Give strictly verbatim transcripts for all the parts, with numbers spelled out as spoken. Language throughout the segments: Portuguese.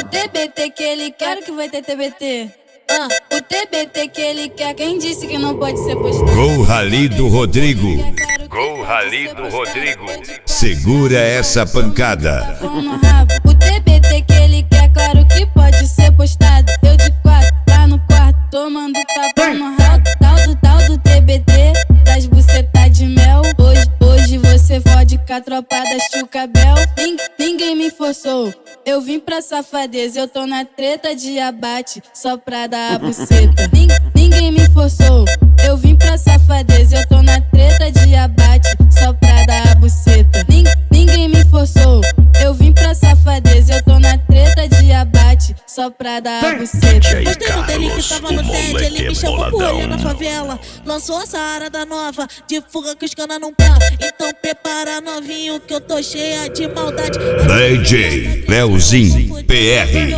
T B T que ele quer que vai ter T B T. Ah, o T B T que ele quer, quem disse que não pode ser postado? Gol Rally do Rodrigo. Gol Rally do Rodrigo. Segura essa pancada. O T B T que ele quer, claro que pode ser postado. Eu de quatro, lá no quarto, tomando tapa no rabo. Tal do tal do T B T, das bucetas de mel. Hoje, hoje você fode com a tropa da Chucabel. Ninguém me forçou, eu vim pra safadeza. Eu tô na treta de abate, só pra dar a buceta. Ninguém me forçou, eu vim pra safadeza. Eu tô na treta de abate, só pra dar a buceta. Ninguém me forçou, eu vim pra safadeza. Eu tô na treta de abate, só pra dar a buceta. Gostei do dele que tava no T E D, ele me chamou pro rolê na favela. Lançou essa arada nova, de fuga que os cana não pá. Então prepara novinho que eu tô cheia de maldade. D J Leozinho P R.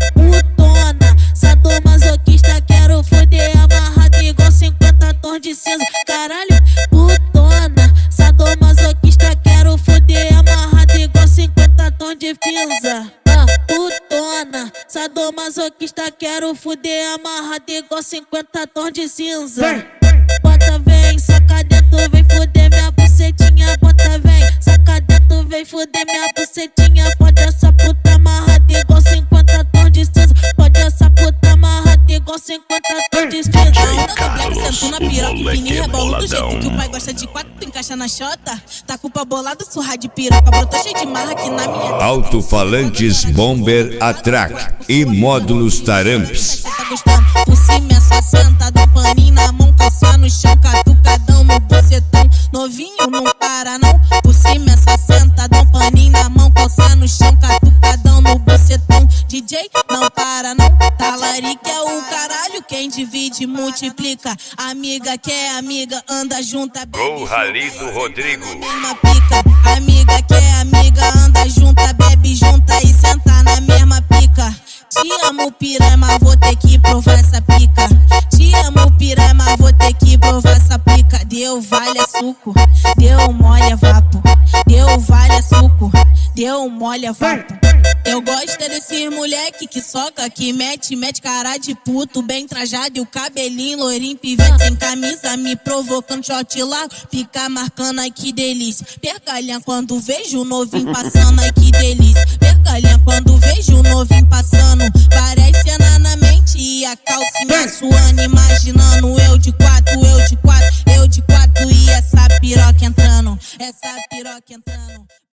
Putona, sadomasoquista, quero foder amarrado igual cinquenta tons de cinza. Caralho, putona, sadomasoquista, quero foder amarrado igual cinquenta tons de cinza. Ah, putona, sadomasoquista, quero foder amarrado igual cinquenta tons de cinza. Bota vem, saca dentro, vem foder minha bucetinha. Bota vem, saca dentro, vem foder minha bucetinha. Pode essa puta amarrada igual cinquenta tons de cinza. Pode essa puta amarrada igual cinquenta tons de cinza. Carlos, na piroca, o moleque é rebola do jeito boladão. que o pai gosta de quatro, tu encaixa na chota. Tá com o pau bolado, surra de piroca. Brotou cheio de marra aqui na minha. Alto-falantes Bomber Atrack e módulos Taramps. Tá gostando? Por cima é só senta, dá um paninho na mão, calça no chão, catucadão no bucetão. Novinho não para não. Por cima é só senta, dá um paninho na mão, calça no chão, catucadão no bucetão. D J não para não. Talarica é o caralho, quem divide multiplica. Amiga que é amiga, anda junta. Gol Rally do Rodrigo. Mesma pica. Amiga que é amiga, anda junta, bebe junta e senta na mesma pica. Te amo piranha, mas vou ter que provar essa pica. Te amo piranha, mas vou ter que provar essa pica. Deu vale é suco, deu mole é vapo. Deu vale é suco, deu mole é vapo. Eu gosto desses moleque que soca, que mete, mete cara de puto, bem trajado e o cabelinho loirinho, pivete sem camisa, me provocando short largo, pica marcando, ai que delícia. Pergalhã quando vejo o novinho passando, ai que delícia. Pergalhã quando vejo o novinho passando, parece cena na mente e a calcinha suando, imaginando eu de quatro, eu de quatro, eu de quatro e essa piroca entrando, essa piroca entrando.